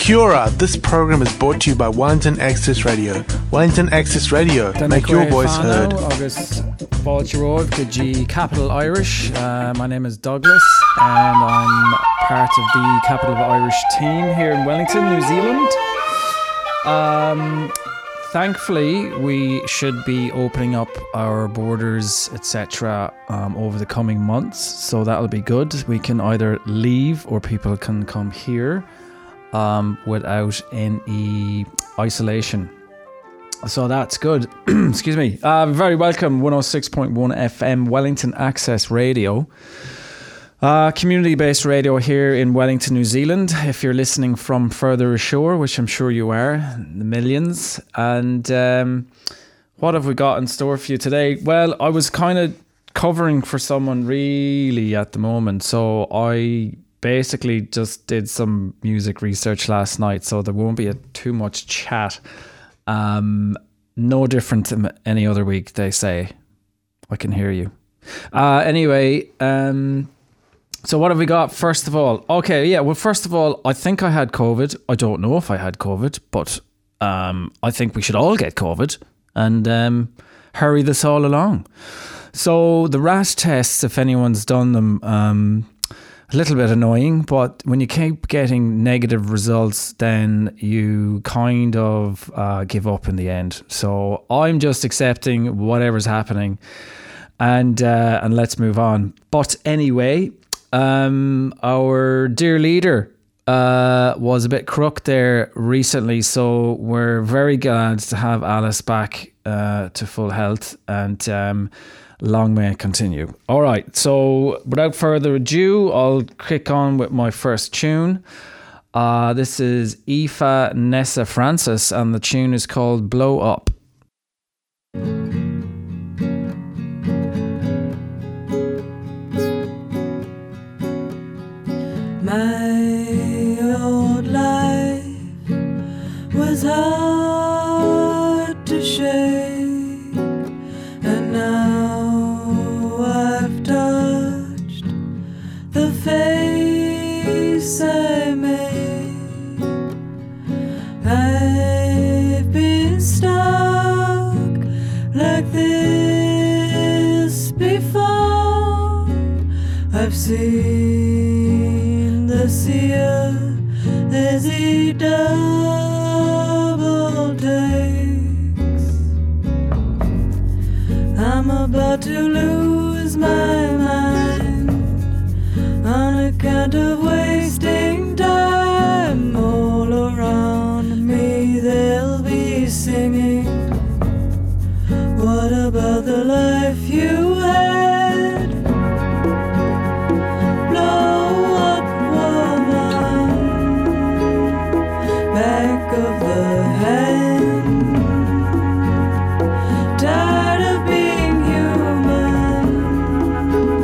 Kia ora. This program is brought to you by Wellington Access Radio. Wellington Access Radio, make your voice heard. August Balcherov, G Capital Irish. My name is Douglas and I'm part of the Capital of Irish team here in Wellington, New Zealand. Thankfully, we should be opening up our borders, etc., over the coming months. So that'll be good. We can either leave or people can come here without any isolation. So that's good. Excuse me. Very welcome, 106.1 FM, Wellington Access Radio. Community-based radio here in Wellington, New Zealand. If you're listening from further ashore, which I'm sure you are, the millions. And what have we got in store for you today? Well, I was kind of covering for someone really at the moment. So I basically just did some music research last night. So there won't be too much chat. No different than any other week, they say. I can hear you. Anyway, so what have we got? First of all, first of all, I think I had COVID. I don't know if I had COVID, but I think we should all get COVID and hurry this all along. So the RAT tests, if anyone's done them, a little bit annoying, but when you keep getting negative results, then you kind of give up in the end. So I'm just accepting whatever's happening and let's move on. But anyway, our dear leader was a bit crook there recently, so we're very glad to have Alice back to full health, and long may it continue. All right, so without further ado, I'll kick on with my first tune. This is Aoife Nessa Francis, and the tune is called Blow Up. My old life was hard to shake, and now I've touched the face I made. I've been stuck like this before. I've seen the seer as he double takes. I'm about to lose my mind on account of wasting time. All around me they'll be singing, what about the life you had? Of the hand, tired of being human.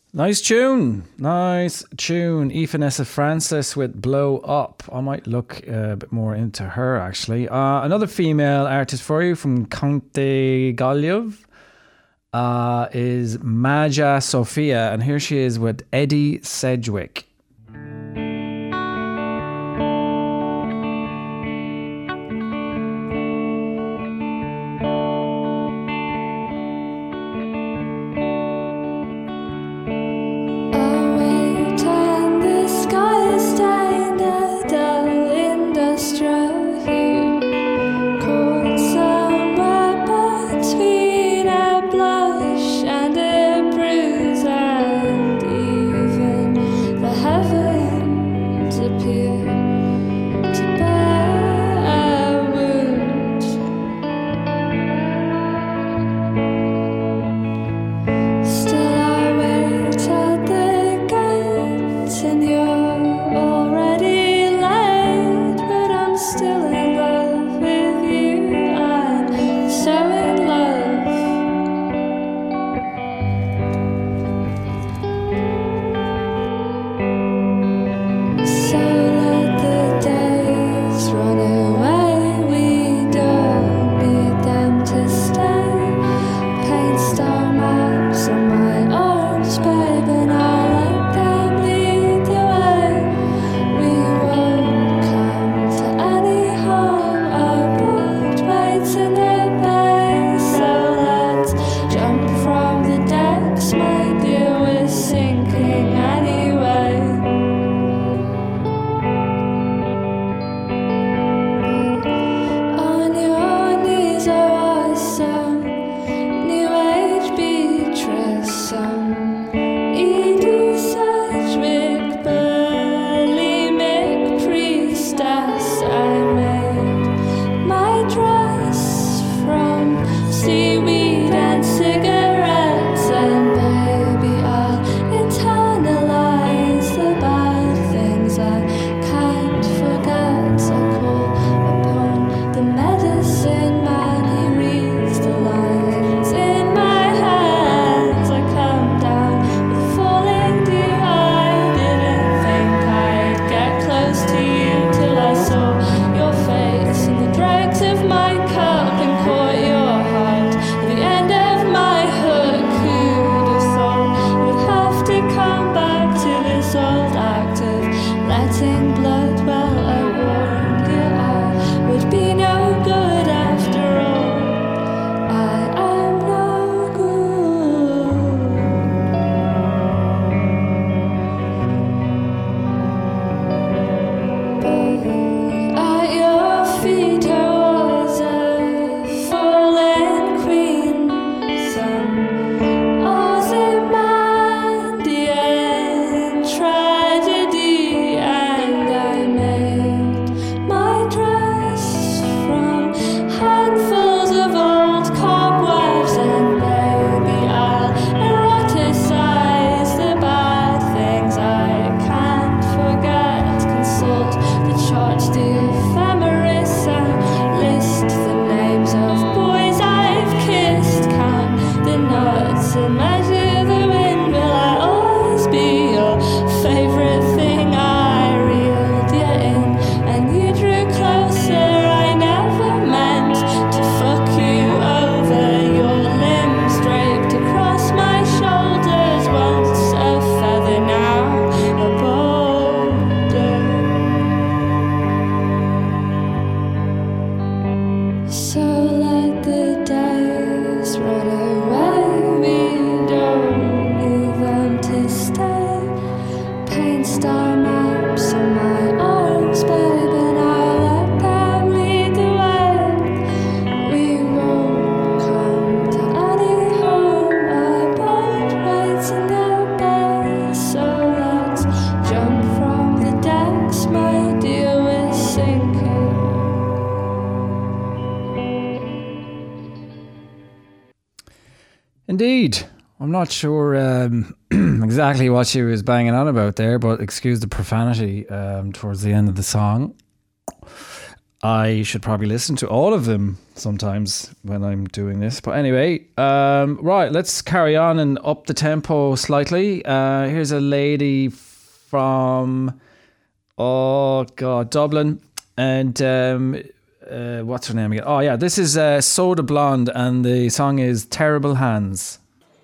Nice tune. Evanessa Francis with Blow Up. I might look a bit more into her, actually. Another female artist for you from County Gallup is Maja Sophia, and here she is with Eddie Sedgwick. Indeed. I'm not sure exactly what she was banging on about there, but excuse the profanity towards the end of the song. I should probably listen to all of them sometimes when I'm doing this. But anyway, right, let's carry on and up the tempo slightly. Here's a lady from, Dublin. And what's her name again? Oh, yeah, this is Soda Blonde, and the song is Terrible Hands.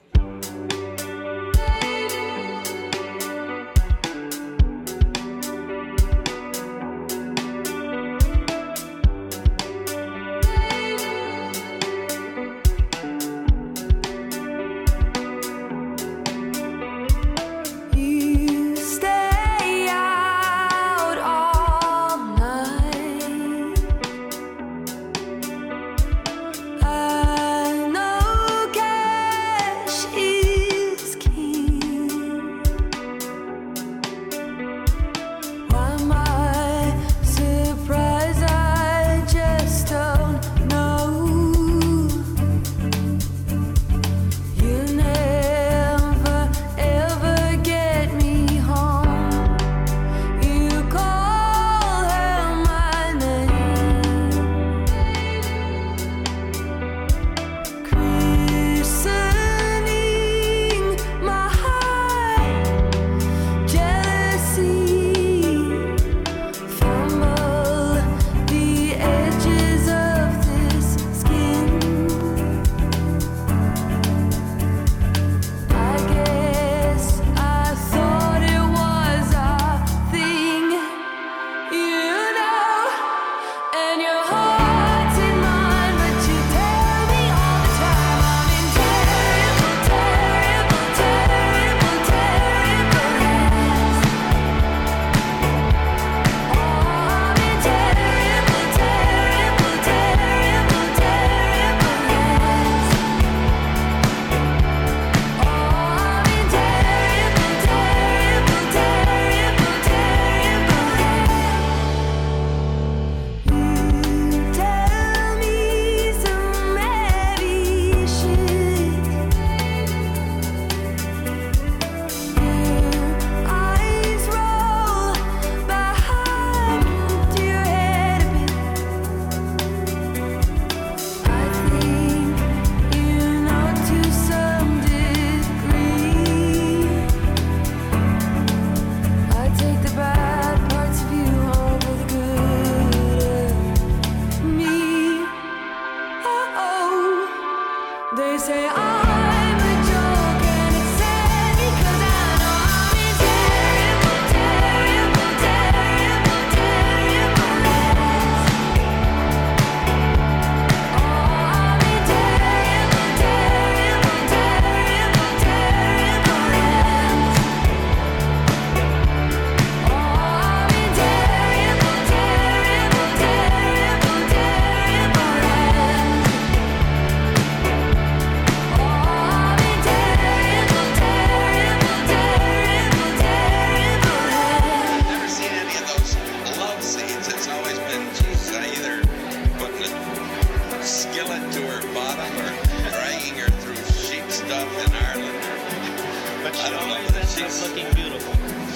She's looking beautiful.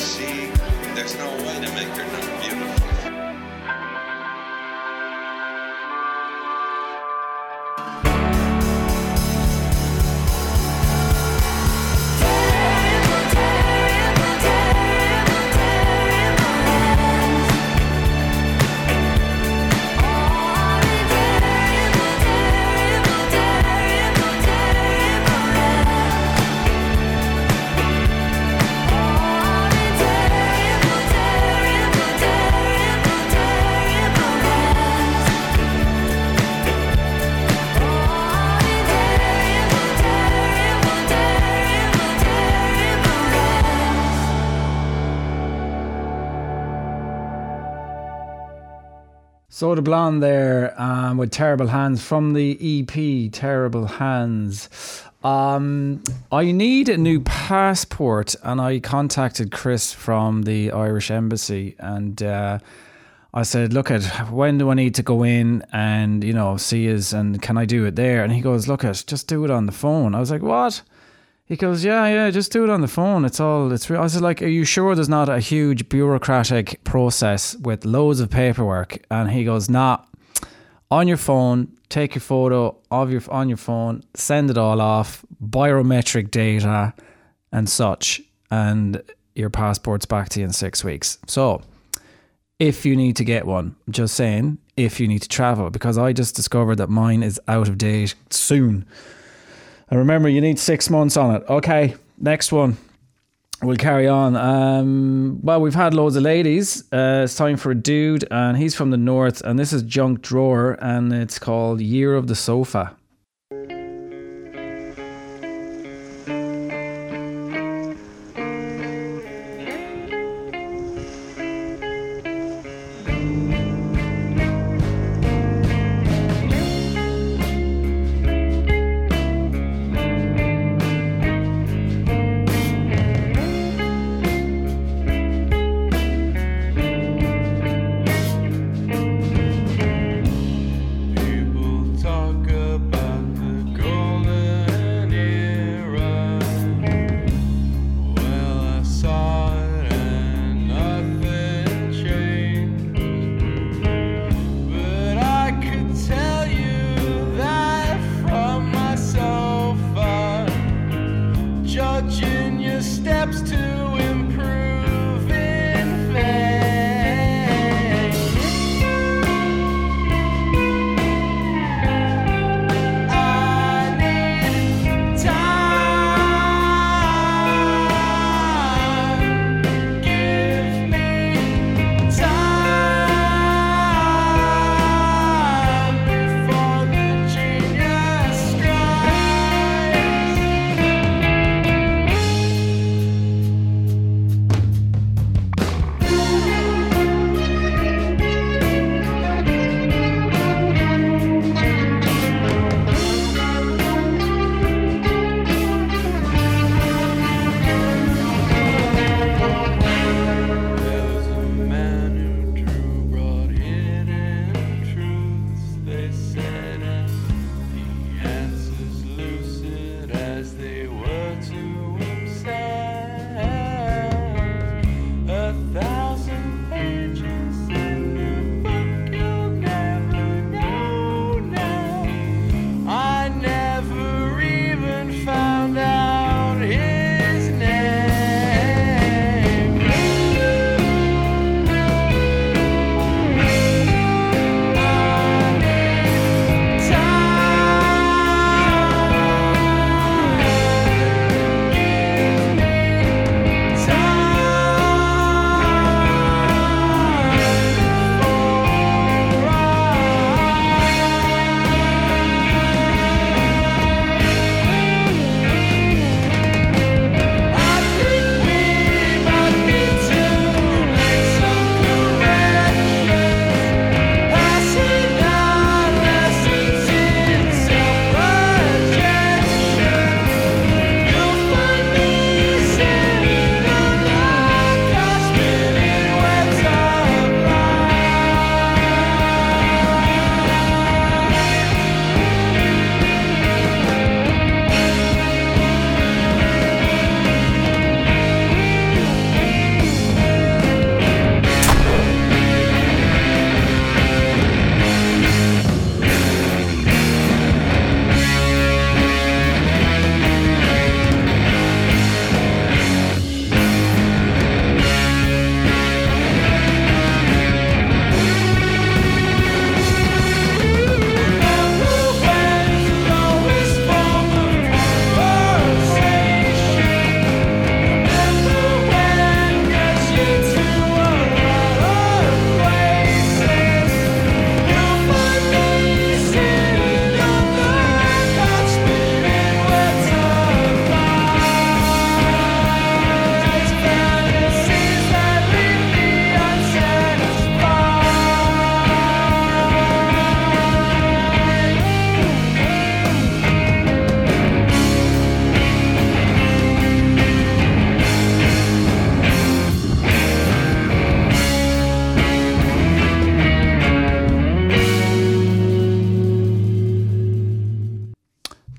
There's no way to make her not beautiful. Soda Blonde there with Terrible Hands from the EP Terrible Hands. I need a new passport, and I contacted Chris from the Irish Embassy, and I said, look, when do I need to go in and, see us, and can I do it there? And he goes, look, just do it on the phone. I was like, what? He goes, yeah, just do it on the phone. It's real. I was like, are you sure there's not a huge bureaucratic process with loads of paperwork? And he goes, nah, on your phone, take your photo on your phone, send it all off, biometric data and such, and your passport's back to you in 6 weeks. So if you need to get one, I'm just saying, if you need to travel, because I just discovered that mine is out of date soon. And remember, you need 6 months on it. Okay, next one. We'll carry on. Well, we've had loads of ladies. It's time for a dude, and he's from the north, and this is Junk Drawer, and it's called Year of the Sofa.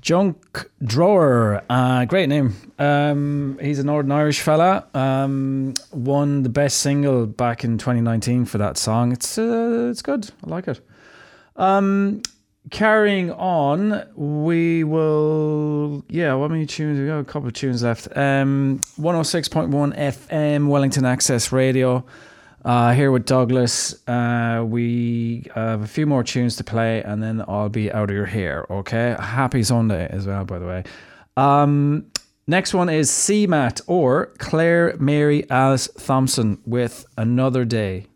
Junk Drawer, great name. He's a Northern Irish fella. Won the best single back in 2019 for that song. It's good. I like it. Carrying on, we will. Yeah, what many tunes? We got a couple of tunes left. 106.1 FM, Wellington Access Radio. Here with Douglas. We have a few more tunes to play, and then I'll be out of your hair. Okay. Happy Sunday as well, by the way. Next one is CMAT or Claire Mary Alice Thompson with Another Day.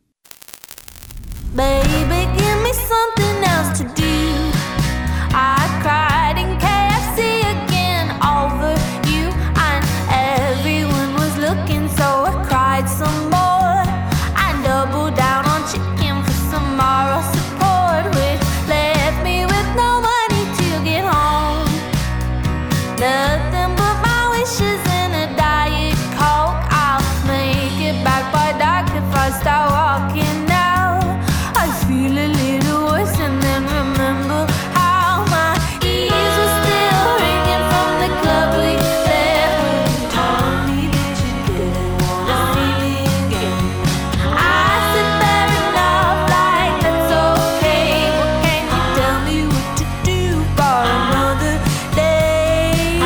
Baby, give me something else to do. I cried in KFC again over you, and everyone was looking, so I cried some more. I doubled down on chicken for some moral support, which left me with no money to get home. Nothing but my wishes and a Diet Coke. I'll make it back by dark if I start walking now. I feel a little worse and then remember how my ears were still ringing from the club we left when you told me that you didn't wanna see me again. I said fair enough, like that's okay, but can you tell me what to do for another day?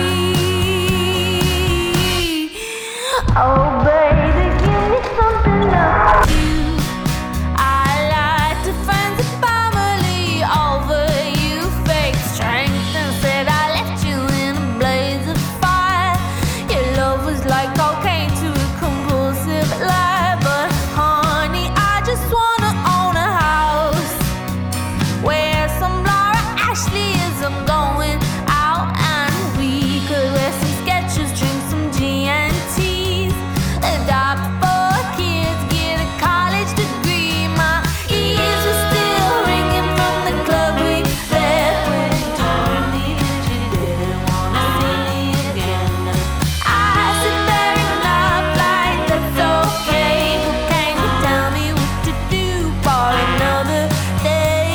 Oh baby, give me something else to do. I lied to friends and family over you, fake strength, and said I left you in a blaze of fire. Your love was like cocaine to a compulsive lie, but honey, I just wanna own a house where some Laura Ashley is. I'm going out and we could wear some Skechers, drink some GNTs, adopt 4 kids, get a college degree. My ears were still ringing from the club we left when you told me that you didn't wanna see me again. I said fair enough, like that's okay, but can you tell me what to do for another day?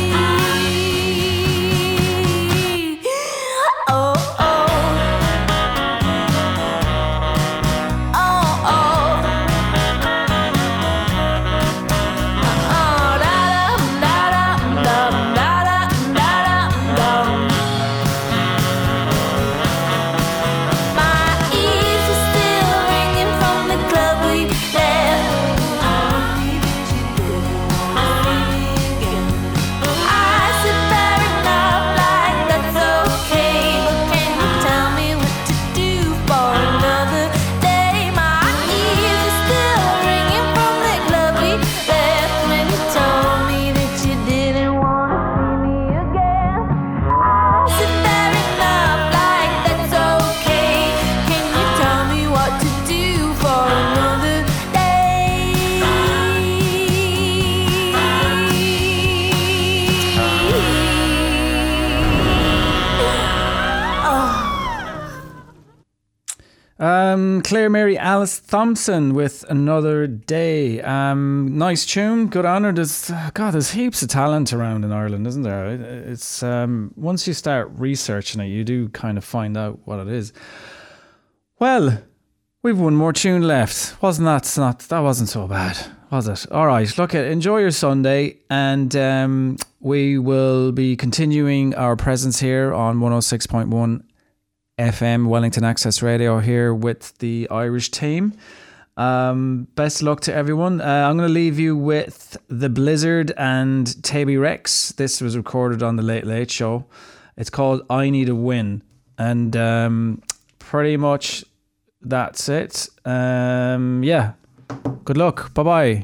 Oh, oh. Oh, oh. My ears were still ringing from the club we left. I said fair enough, like that's okay, but can you tell me what to do for another day? My ears are still ringing from the club we left when you told me that you didn't wanna see me again. I said fair enough, like that's okay. Can you tell me what to do for another day? Claire Mary Alice Thompson with Another Day. Nice tune, good on her. There's heaps of talent around in Ireland, isn't there? It's once you start researching it, you do kind of find out what it is. Well, we've one more tune left. That wasn't so bad, was it? All right, look, enjoy your Sunday, and we will be continuing our presence here on 106.1 FM Wellington Access Radio here with the Irish team. Best luck to everyone. I'm going to leave you with The Blizzard and Taby Rex. This was recorded on the Late Late Show. It's called I Need a Win, and pretty much that's it. Yeah, good luck. Bye bye.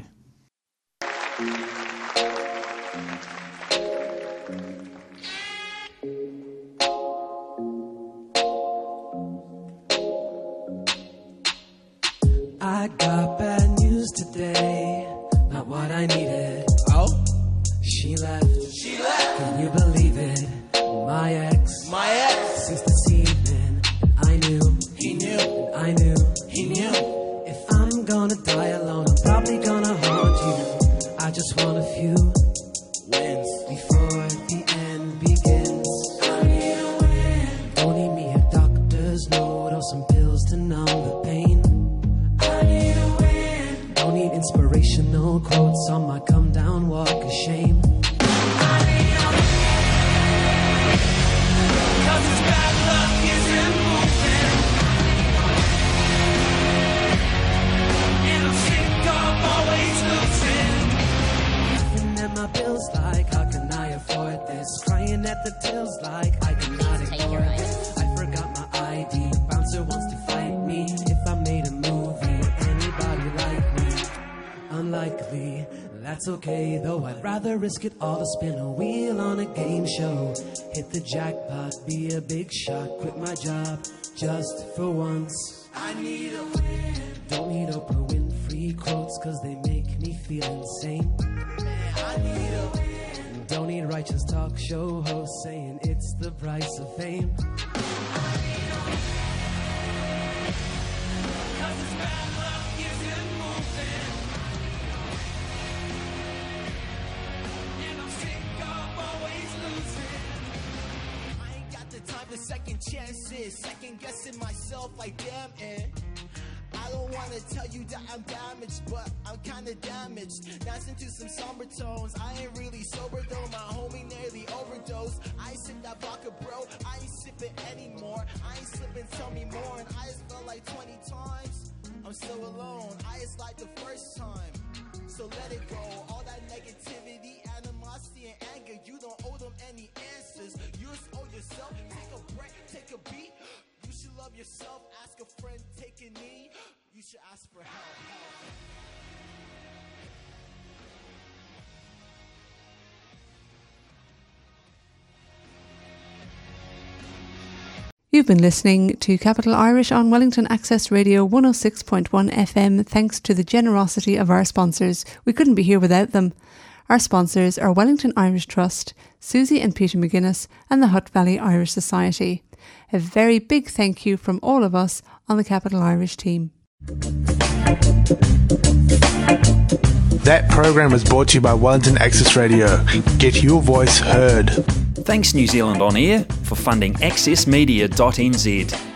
I got bad news today, not what I needed. Oh? She left. Can you believe it? My ex. Since this evening, I knew. He knew. And I knew. He knew. If I'm gonna die alone, I'm probably gonna haunt you. I just want a few Wins. before the end begins. I need a win. motivational quotes on my come down walk of shame. Cause this bad luck isn't moving, and I'm sick of always losing. Laughing at my bills like, how can I afford this? Crying at the tills like, I cannot ignore this. I forgot my ID, bouncer wants to fight me. If I made a movie, anybody like me? Unlikely, that's okay though. I'd rather risk it all to spin a wheel on a game show. Hit the jackpot, be a big shot, quit my job just for once. I need a win. Don't need Oprah Winfrey quotes cause they make me feel insane. I need a win. Don't need righteous talk show hosts saying it's the price of fame. I need a win. Cause this bad luck isn't moving, and I'm sick of always losing. I ain't got the time for second chances, second guessing myself like damn it. I don't wanna tell you that I'm damaged, but I'm kinda damaged. Dancing to some somber tones, I ain't really sober though. My homie nearly overdosed. I sip that vodka, bro, I ain't sipping anymore. I ain't slipping, tell me more, and I just felt like 20 times. I'm still alone, I just like the first time. So let it go, all that negativity, animosity, and anger. You don't owe them any answers, you just owe yourself. Take a break, take a beat. You should love yourself, ask a friend, take a knee. You should ask for help. You've been listening to Capital Irish on Wellington Access Radio 106.1 FM thanks to the generosity of our sponsors. We couldn't be here without them. Our sponsors are Wellington Irish Trust, Susie and Peter McGuinness and the Hutt Valley Irish Society. A very big thank you from all of us on the Capital Irish team. That program was brought to you by Wellington Access Radio. Get your voice heard. Thanks New Zealand On Air for funding accessmedia.nz.